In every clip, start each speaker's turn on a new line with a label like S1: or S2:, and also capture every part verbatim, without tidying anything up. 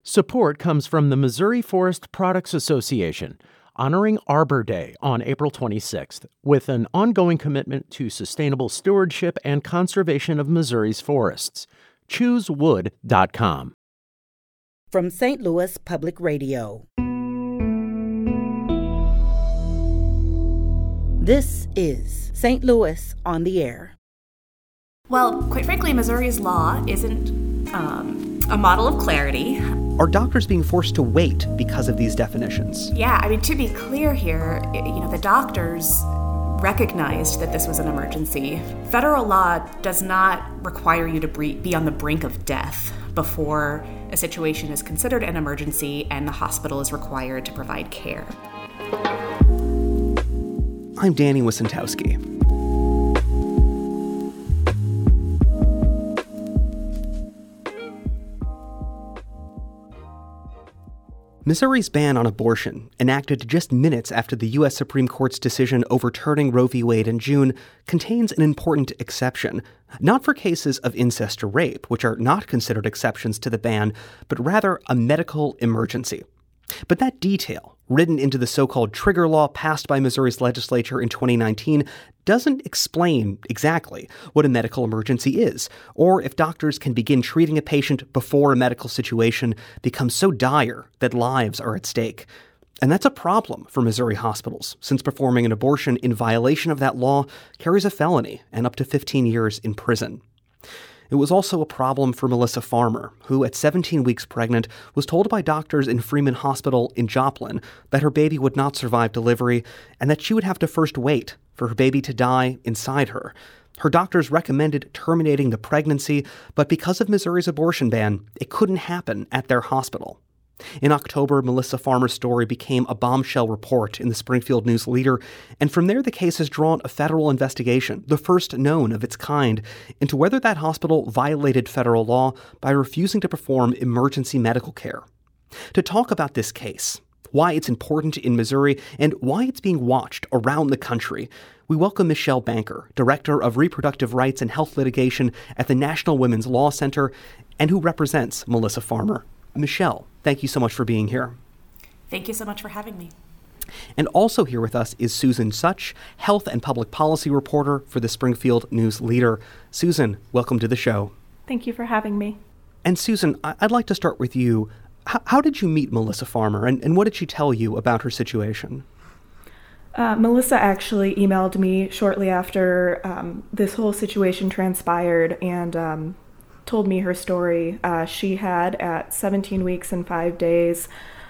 S1: Support comes from the Missouri Forest Products Association, honoring Arbor Day on April twenty-sixth, with an ongoing commitment to sustainable stewardship and conservation of Missouri's forests. choose wood dot com.
S2: From Saint Louis Public Radio. This is Saint Louis on the Air.
S3: Well, quite frankly, Missouri's law isn't um, a model of clarity.
S4: Are doctors being forced to wait because of these definitions?
S3: Yeah, I mean, to be clear here, you know, the doctors recognized that this was an emergency. Federal law does not require you to be on the brink of death before a situation is considered an emergency and the hospital is required to provide care.
S4: I'm Danny Wicentowski. Missouri's ban on abortion, enacted just minutes after the U S Supreme Court's decision overturning Roe v. Wade in June, contains an important exception, not for cases of incest or rape, which are not considered exceptions to the ban, but rather a medical emergency. But that detail, written into the so-called trigger law passed by Missouri's legislature in twenty nineteen, doesn't explain exactly what a medical emergency is, or if doctors can begin treating a patient before a medical situation becomes so dire that lives are at stake. And that's a problem for Missouri hospitals, since performing an abortion in violation of that law carries a felony and up to fifteen years in prison. It was also a problem for Melissa Farmer, who at seventeen weeks pregnant was told by doctors in Freeman Hospital in Joplin that her baby would not survive delivery and that she would have to first wait for her baby to die inside her. Her doctors recommended terminating the pregnancy, but because of Missouri's abortion ban, it couldn't happen at their hospital. In October, Melissa Farmer's story became a bombshell report in the Springfield News Leader, and from there the case has drawn a federal investigation, the first known of its kind, into whether that hospital violated federal law by refusing to perform emergency medical care. To talk about this case, why it's important in Missouri, and why it's being watched around the country, we welcome Michelle Banker, Director of Reproductive Rights and Health Litigation at the National Women's Law Center, and who represents Melissa Farmer. Michelle, thank you so much for being here.
S3: Thank you so much for having me.
S4: And also here with us is Susan Such, Health and Public Policy Reporter for the Springfield News Leader. Susan, welcome to the show.
S5: Thank you for having me.
S4: And Susan, I'd like to start with you. H- how did you meet Melissa Farmer, and, and what did she tell you about her situation?
S5: Uh, Melissa actually emailed me shortly after um, this whole situation transpired and um, told me her story. Uh, she had, at seventeen weeks and five days,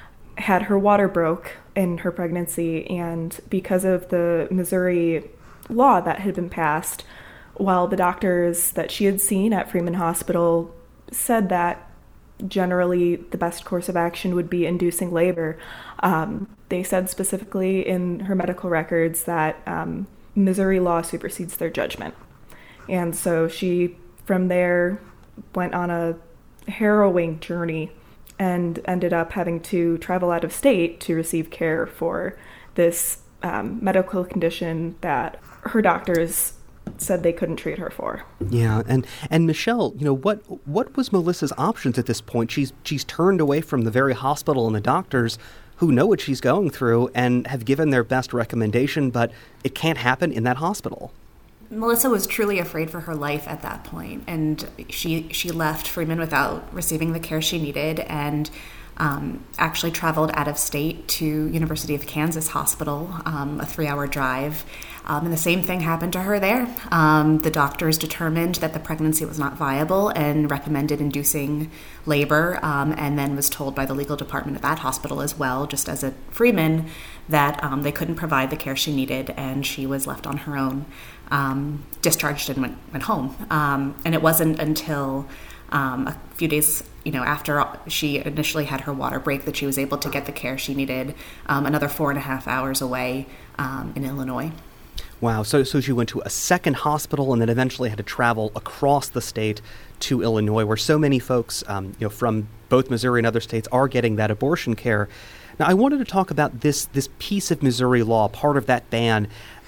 S5: had her water broke in her pregnancy, and because of the Missouri law that had been passed, while the doctors that she had seen at Freeman Hospital said that generally the best course of action would be inducing labor, um, they said specifically in her medical records that um, Missouri law supersedes their judgment. And so she, from there, went on a harrowing journey and ended up having to travel out of state to receive care for this um, medical condition that her doctors said they couldn't treat her for.
S4: Yeah, and and Michelle, you know, what what was Melissa's options at this point? She's she's turned away from the very hospital and the doctors who know what she's going through and have given their best recommendation, but it can't happen in that hospital.
S3: Melissa was truly afraid for her life at that point, and she she left Freeman without receiving the care she needed, and um, actually traveled out of state to University of Kansas Hospital, um, a three-hour drive. Um, and the same thing happened to her there. Um, the doctors determined that the pregnancy was not viable and recommended inducing labor, um, and then was told by the legal department at that hospital as well, just as at Freeman, that um, they couldn't provide the care she needed, and she was left on her own, um, discharged and went, went home. Um, and it wasn't until um, a few days you know, after she initially had her water break that she was able to get the care she needed, um, another four and a half hours away um, in Illinois.
S4: Wow. So so she went to a second hospital and then eventually had to travel across the state to Illinois, where so many folks um, you know, from both Missouri and other states are getting that abortion care. Now, I wanted to talk about this this piece of Missouri law, part of that ban.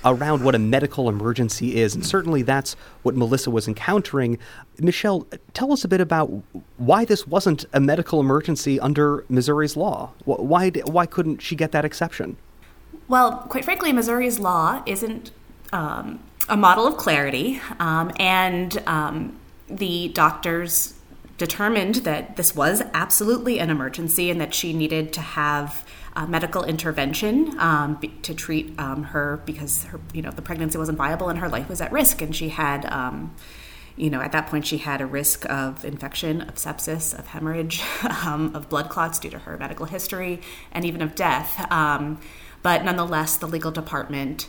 S4: around what a medical emergency is. And certainly that's what Melissa was encountering. Michelle, tell us a bit about why this wasn't a medical emergency under Missouri's law. Why, why couldn't she get that exception?
S3: Well, quite frankly, Missouri's law isn't um, a model of clarity, um, and um, the doctors determined that this was absolutely an emergency and that she needed to have Uh, medical intervention um, be, to treat um, her because her, you know, the pregnancy wasn't viable and her life was at risk. And she had, um, you know, at that point she had a risk of infection, of sepsis, of hemorrhage, um, of blood clots due to her medical history, and even of death. Um, but nonetheless, the legal department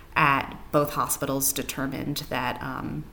S3: at both hospitals determined that um,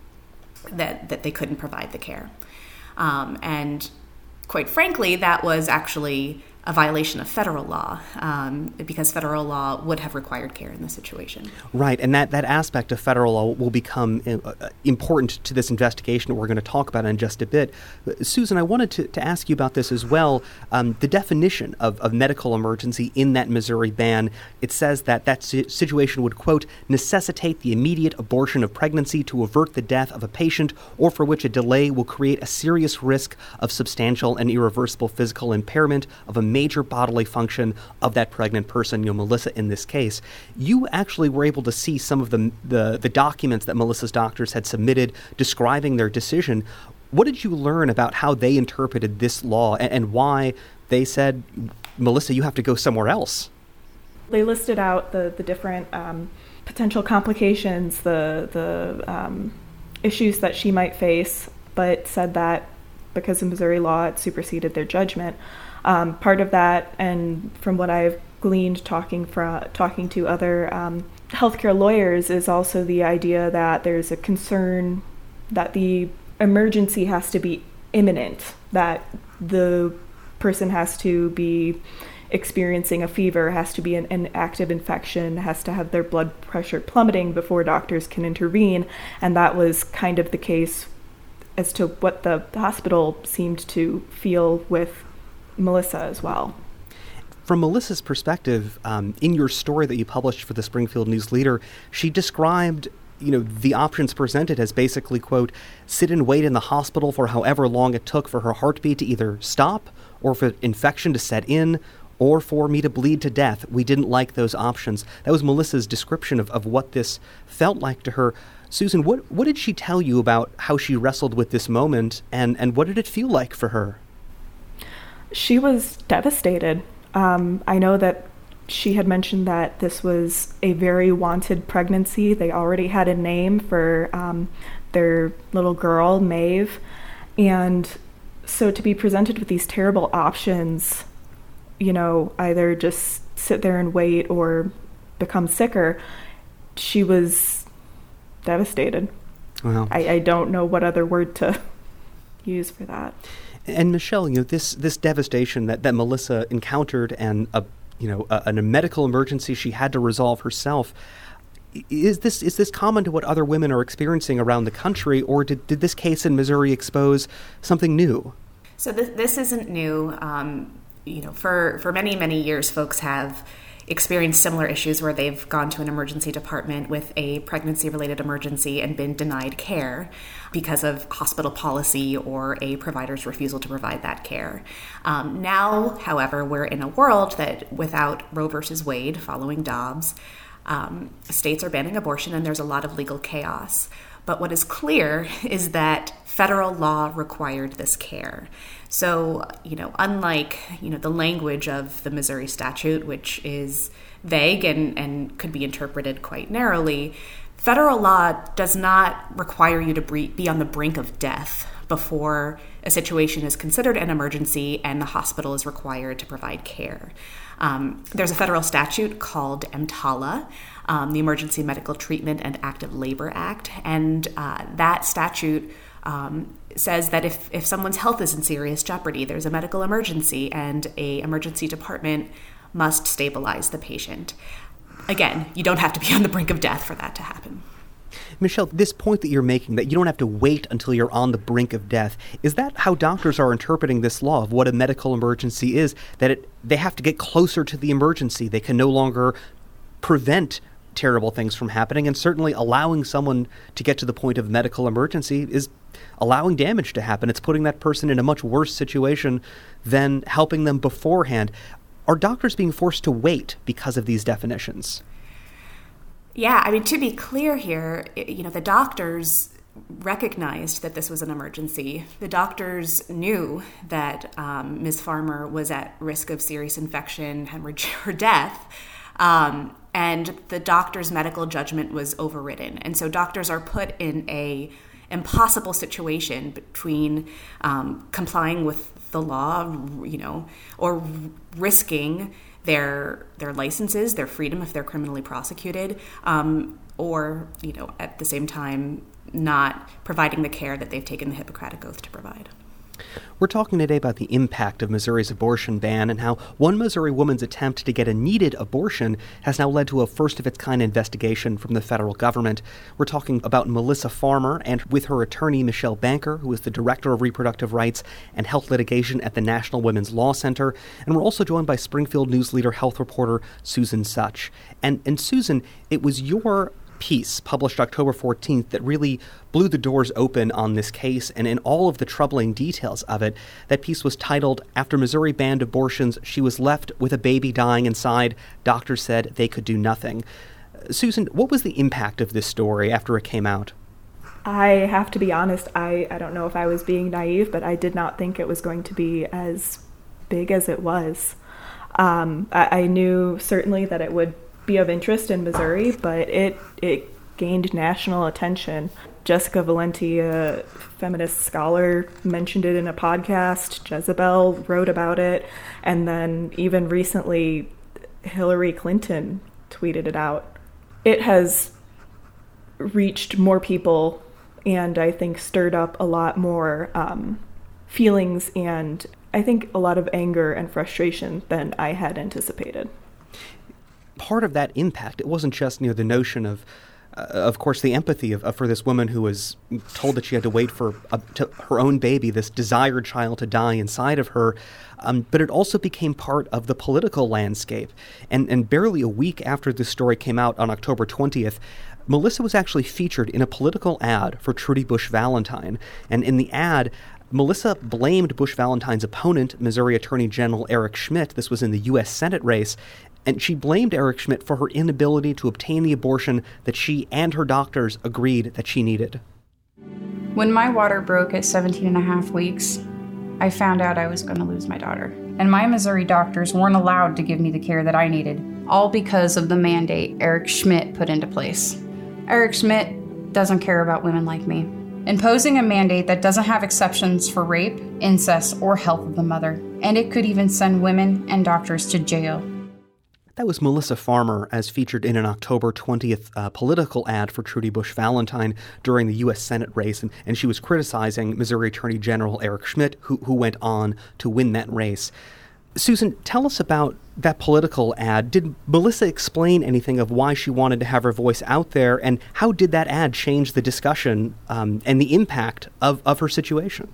S3: that that they couldn't provide the care, um, and quite frankly, that was actually a violation of federal law, um, because federal law would have required care in this situation.
S4: Right, and that, that aspect of federal law will become uh, important to this investigation that we're going to talk about in just a bit. Susan, I wanted to, to ask you about this as well. Um, the definition of, of medical emergency in that Missouri ban, it says that that situation would, quote, necessitate the immediate abortion of pregnancy to avert the death of a patient or for which a delay will create a serious risk of substantial and irreversible physical impairment of a major bodily function of that pregnant person, you know, Melissa in this case. You actually were able to see some of the, the the documents that Melissa's doctors had submitted describing their decision. What did you learn about how they interpreted this law and, and why they said, Melissa, you have to go somewhere else?
S5: They listed out the, the different um, potential complications, the, the um, issues that she might face, but said that because of Missouri law, it superseded their judgment. Um, part of that, and from what I've gleaned talking from talking to other um, healthcare lawyers, is also the idea that there's a concern that the emergency has to be imminent, that the person has to be experiencing a fever, has to be an, an active infection, has to have their blood pressure plummeting before doctors can intervene, and that was kind of the case as to what the hospital seemed to feel with Melissa as well.
S4: From Melissa's perspective, um, in your story that you published for the Springfield News Leader, she described, you know, the options presented as basically, quote, sit and wait in the hospital for however long it took for her heartbeat to either stop or for infection to set in or for me to bleed to death. We didn't like those options. That was Melissa's description of, of what this felt like to her. Susan, what, what did she tell you about how she wrestled with this moment, and, and what did it feel like for her?
S5: She was devastated. Um, I know that she had mentioned that this was a very wanted pregnancy. They already had a name for um, their little girl, Maeve. And so to be presented with these terrible options, you know, either just sit there and wait or become sicker, she was devastated.
S4: Wow. I,
S5: I don't know what other word to use for that.
S4: And Michelle, you know, this this devastation that, that Melissa encountered, and a you know a, a medical emergency she had to resolve herself. Is this is this common to what other women are experiencing around the country, or did, did this case in Missouri expose something new?
S3: So this this isn't new. Um, you know, for for many many years, folks have experienced similar issues where they've gone to an emergency department with a pregnancy-related emergency and been denied care because of hospital policy or a provider's refusal to provide that care. Um, now, however, we're in a world that without Roe versus Wade, following Dobbs, um, states are banning abortion and there's a lot of legal chaos. But what is clear is that federal law required this care. So, you know, unlike, you know, the language of the Missouri statute, which is vague and, and could be interpreted quite narrowly, federal law does not require you to be on the brink of death before a situation is considered an emergency and the hospital is required to provide care. Um, there's a federal statute called EMTALA, um, the Emergency Medical Treatment and Active Labor Act, and uh, that statute um, says that if, if someone's health is in serious jeopardy, there's a medical emergency, and a emergency department must stabilize the patient. Again, you don't have to be on the brink of death for that to happen.
S4: Michelle, this point that you're making, that you don't have to wait until you're on the brink of death, is that how doctors are interpreting this law of what a medical emergency is, that it, they have to get closer to the emergency? They can no longer prevent terrible things from happening, and certainly allowing someone to get to the point of medical emergency is allowing damage to happen. It's putting that person in a much worse situation than helping them beforehand. Are doctors being forced to wait because of these definitions?
S3: Yeah, I mean, to be clear here, you know, the doctors recognized that this was an emergency. The doctors knew that um, Miz Farmer was at risk of serious infection, hemorrhage, or death. Um, and the doctor's medical judgment was overridden. And so doctors are put in a impossible situation between um, complying with the law, you know, or risking their their licenses, their freedom if they're criminally prosecuted, um, or, you know, at the same time, not providing the care that they've taken the Hippocratic Oath to provide.
S4: We're talking today about the impact of Missouri's abortion ban and how one Missouri woman's attempt to get a needed abortion has now led to a first-of-its-kind investigation from the federal government. We're talking about Melissa Farmer and with her attorney, Michelle Banker, who is the Director of Reproductive Rights and Health Litigation at the National Women's Law Center. And we're also joined by Springfield News Leader health reporter Susan Such. And, and Susan, it was your piece published October fourteenth that really blew the doors open on this case and in all of the troubling details of it. That piece was titled, "After Missouri Banned Abortions, She Was Left with a Baby Dying Inside. Doctors Said They Could Do Nothing." Susan, what was the impact of this story after it came out?
S5: I have to be honest, I, I don't know if I was being naive, but I did not think it was going to be as big as it was. Um, I, I knew certainly that it would be of interest in Missouri, but it it gained national attention. Jessica Valenti, a feminist scholar, mentioned it in a podcast. Jezebel wrote about it, and then even recently, Hillary Clinton tweeted it out. It has reached more people, and I think stirred up a lot more um, feelings, and I think a lot of anger and frustration than I had anticipated.
S4: Part of that impact, it wasn't just, you know, the notion of, uh, of course, the empathy of, of for this woman who was told that she had to wait for a, to her own baby, this desired child, to die inside of her, um, but it also became part of the political landscape. And, and barely a week after this story came out on October twentieth, Melissa was actually featured in a political ad for Trudy Bush Valentine. And in the ad, Melissa blamed Bush Valentine's opponent, Missouri Attorney General Eric Schmitt. This was in the U S Senate race. And she blamed Eric Schmitt for her inability to obtain the abortion that she and her doctors agreed that she needed.
S6: When my water broke at seventeen and a half weeks, I found out I was going to lose my daughter. And my Missouri doctors weren't allowed to give me the care that I needed, all because of the mandate Eric Schmitt put into place. Eric Schmitt doesn't care about women like me, imposing a mandate that doesn't have exceptions for rape, incest, or health of the mother. And it could even send women and doctors to jail.
S4: That was Melissa Farmer, as featured in an October twentieth uh, political ad for Trudy Bush Valentine during the U S Senate race, and, and she was criticizing Missouri Attorney General Eric Schmitt, who, who went on to win that race. Susan, tell us about that political ad. Did Melissa explain anything of why she wanted to have her voice out there, and how did that ad change the discussion um, and the impact of, of her situation?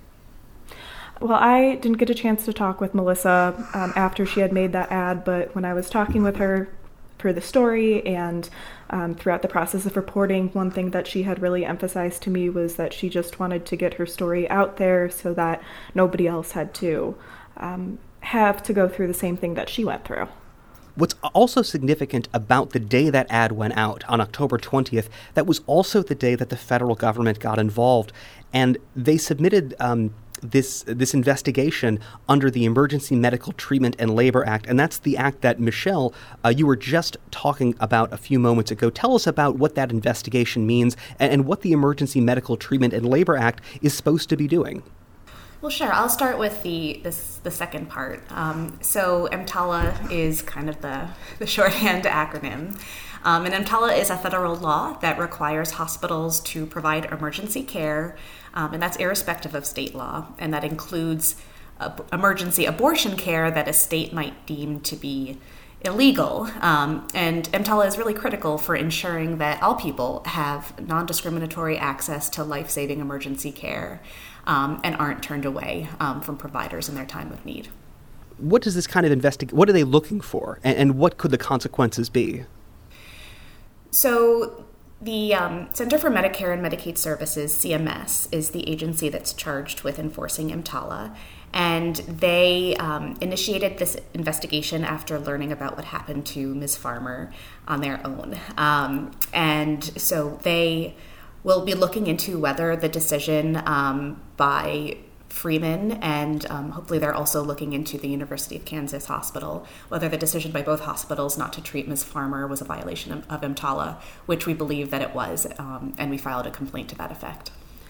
S5: Well, I didn't get a chance to talk with Melissa um, after she had made that ad, but when I was talking with her for the story and um, throughout the process of reporting, one thing that she had really emphasized to me was that she just wanted to get her story out there so that nobody else had to um, have to go through the same thing that she went through.
S4: What's also significant about the day that ad went out, on October twentieth, that was also the day that the federal government got involved, and they submitted um, this this investigation under the Emergency Medical Treatment and Labor Act, and that's the act that, Michelle, uh, you were just talking about a few moments ago. Tell us about what that investigation means and, and what the Emergency Medical Treatment and Labor Act is supposed to be doing.
S3: Well, sure. I'll start with the this, the second part. Um, so EMTALA is kind of the, the shorthand acronym. Um, and EMTALA is a federal law that requires hospitals to provide emergency care, um, and that's irrespective of state law. And that includes uh, emergency abortion care that a state might deem to be illegal. Um, and EMTALA is really critical for ensuring that all people have non-discriminatory access to life-saving emergency care um, and aren't turned away um, from providers in their time of need.
S4: What does this kind of investigate? What are they looking for, and, and what could the consequences be?
S3: So the um, Center for Medicare and Medicaid Services, C M S, is the agency that's charged with enforcing EMTALA. And they um, initiated this investigation after learning about what happened to Miz Farmer on their own. Um, and so they will be looking into whether the decision um, by Freeman, and um, hopefully they're also looking into the University of Kansas Hospital, whether the decision by both hospitals not to treat Miz Farmer was a violation of, of EMTALA, which we believe that it was, um, and we filed a complaint to that effect.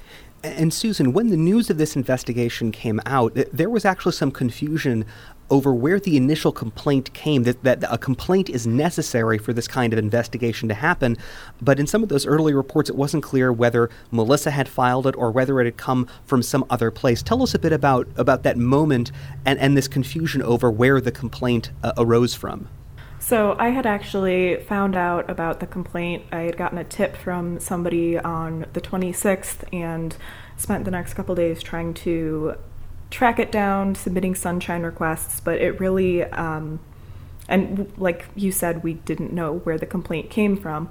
S4: And Susan, when the news of this investigation came out, there was actually some confusion over where the initial complaint came, that, that a complaint is necessary for this kind of investigation to happen. But in some of those early reports, it wasn't clear whether Melissa had filed it or whether it had come from some other place. Tell us a bit about, about that moment and, and this confusion over where the complaint uh, arose from.
S5: So I had actually found out about the complaint. I had gotten a tip from somebody on the twenty-sixth and spent the next couple days trying to track it down, submitting sunshine requests, but it really, um, and like you said, we didn't know where the complaint came from,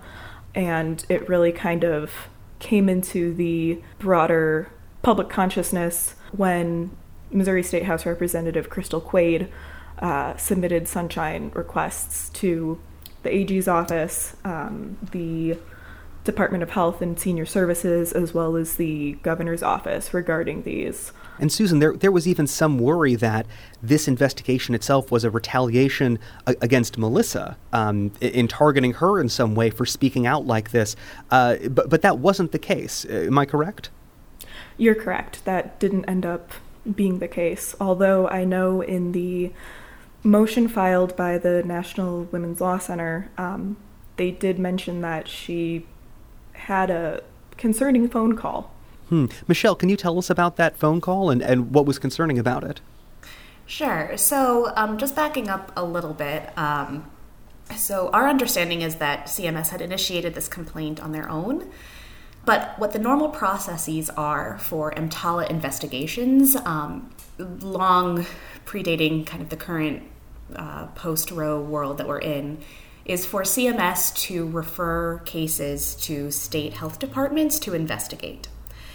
S5: and it really kind of came into the broader public consciousness when Missouri State House Representative Crystal Quaid uh, submitted sunshine requests to the A G's office, um, the Department of Health and Senior Services, as well as the governor's office regarding these.
S4: And Susan, there there was even some worry that this investigation itself was a retaliation a- against Melissa um, in targeting her in some way for speaking out like this. Uh, but, but that wasn't the case. Am I correct?
S5: You're correct. That didn't end up being the case. Although I know in the motion filed by the National Women's Law Center, um, they did mention that she had a concerning phone call.
S4: Hmm. Michelle, can you tell us about that phone call and, and what was concerning about it?
S3: Sure. So um, just backing up a little bit, um, so our understanding is that C M S had initiated this complaint on their own, but what the normal processes are for EMTALA investigations, um, long predating kind of the current uh, post-Roe world that we're in, is for C M S to refer cases to state health departments to investigate.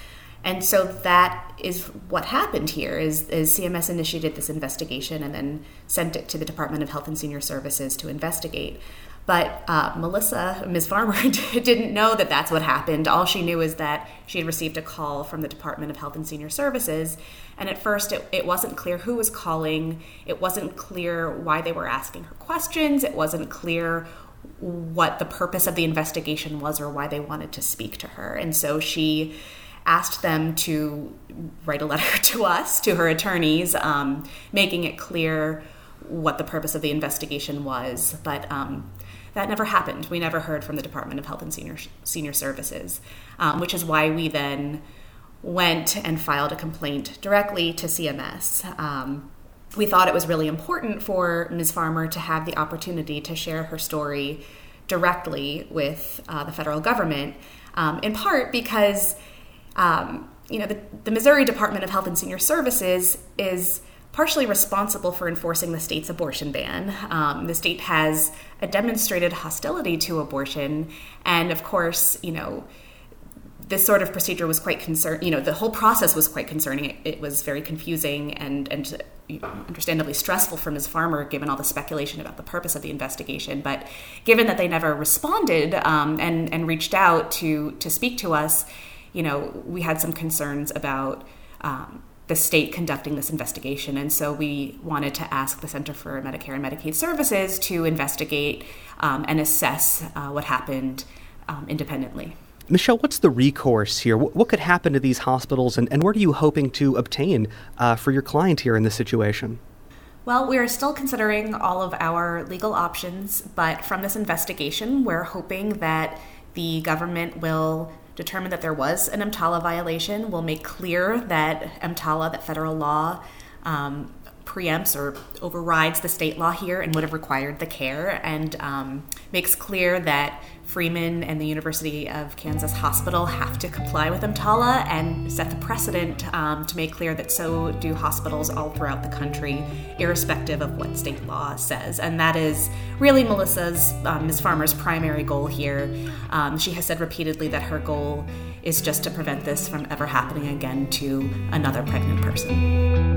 S3: And so that is what happened here, is, is C M S initiated this investigation and then sent it to the Department of Health and Senior Services to investigate. But uh, Melissa, Miz Farmer, didn't know that that's what happened. All she knew is that she had received a call from the Department of Health and Senior Services. And at first, it, it wasn't clear who was calling. It wasn't clear why they were asking her questions. It wasn't clear what the purpose of the investigation was or why they wanted to speak to her. And so she asked them to write a letter to us, to her attorneys, um, making it clear what the purpose of the investigation was. But um, that never happened. We never heard from the Department of Health and Senior Senior Services, um, which is why we then went and filed a complaint directly to C M S. Um, we thought it was really important for Miz Farmer to have the opportunity to share her story directly with uh, the federal government, um, in part because Um, you know, the, the Missouri Department of Health and Senior Services is partially responsible for enforcing the state's abortion ban. Um, the state has a demonstrated hostility to abortion, and of course, you know, this sort of procedure was quite concern. You know, the whole process was quite concerning. It, it was very confusing and and you know, understandably stressful for Miz Farmer, given all the speculation about the purpose of the investigation. But given that they never responded um, and and reached out to to speak to us, you know, we had some concerns about um, the state conducting this investigation. And so we wanted to ask the Center for Medicare and Medicaid Services to investigate um, and assess uh, what happened um, independently.
S4: Michelle, what's the recourse here? What, what could happen to these hospitals, and, and what are you hoping to obtain uh, for your client here in this situation?
S3: Well, we are still considering all of our legal options, but from this investigation, we're hoping that the government will determine that there was an EMTALA violation, will make clear that EMTALA, that federal law, um, preempts or overrides the state law here and would have required the care, and um, makes clear that Freeman and the University of Kansas Hospital have to comply with EMTALA and set the precedent um, to make clear that so do hospitals all throughout the country, irrespective of what state law says. And that is really Melissa's, um, Miz Farmer's primary goal here. Um, she has said repeatedly that her goal is just to prevent this from ever happening again to another pregnant person.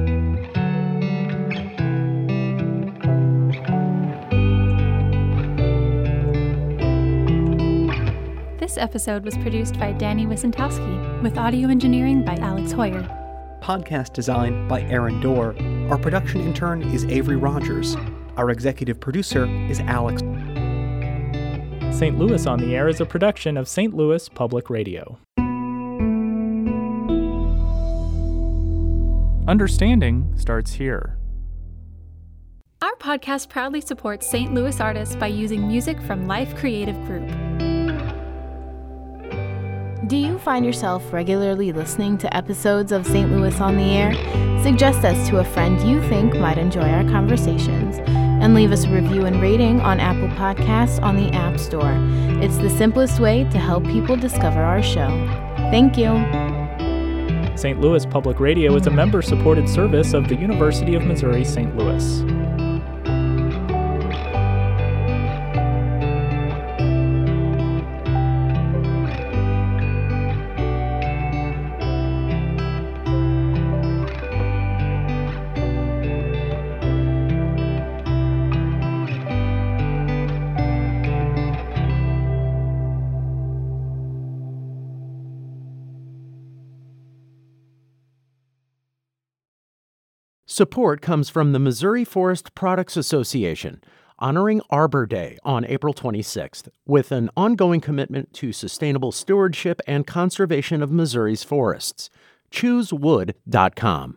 S7: This episode was produced by Danny Wysentowski, with audio engineering by Alex Hoyer.
S4: Podcast design by Aaron Dorr. Our production intern is Avery Rogers. Our executive producer is Alex.
S8: Saint Louis on the Air is a production of Saint Louis Public Radio. Understanding starts here.
S7: Our podcast proudly supports Saint Louis artists by using music from Life Creative Group.
S9: Do you find yourself regularly listening to episodes of Saint Louis on the Air? Suggest us to a friend you think might enjoy our conversations, and leave us a review and rating on Apple Podcasts on the App Store. It's the simplest way to help people discover our show. Thank you.
S8: Saint Louis Public Radio is a member-supported service of the University of Missouri Saint Louis.
S1: Support comes from the Missouri Forest Products Association, honoring Arbor Day on April twenty-sixth, with an ongoing commitment to sustainable stewardship and conservation of Missouri's forests. choose wood dot com.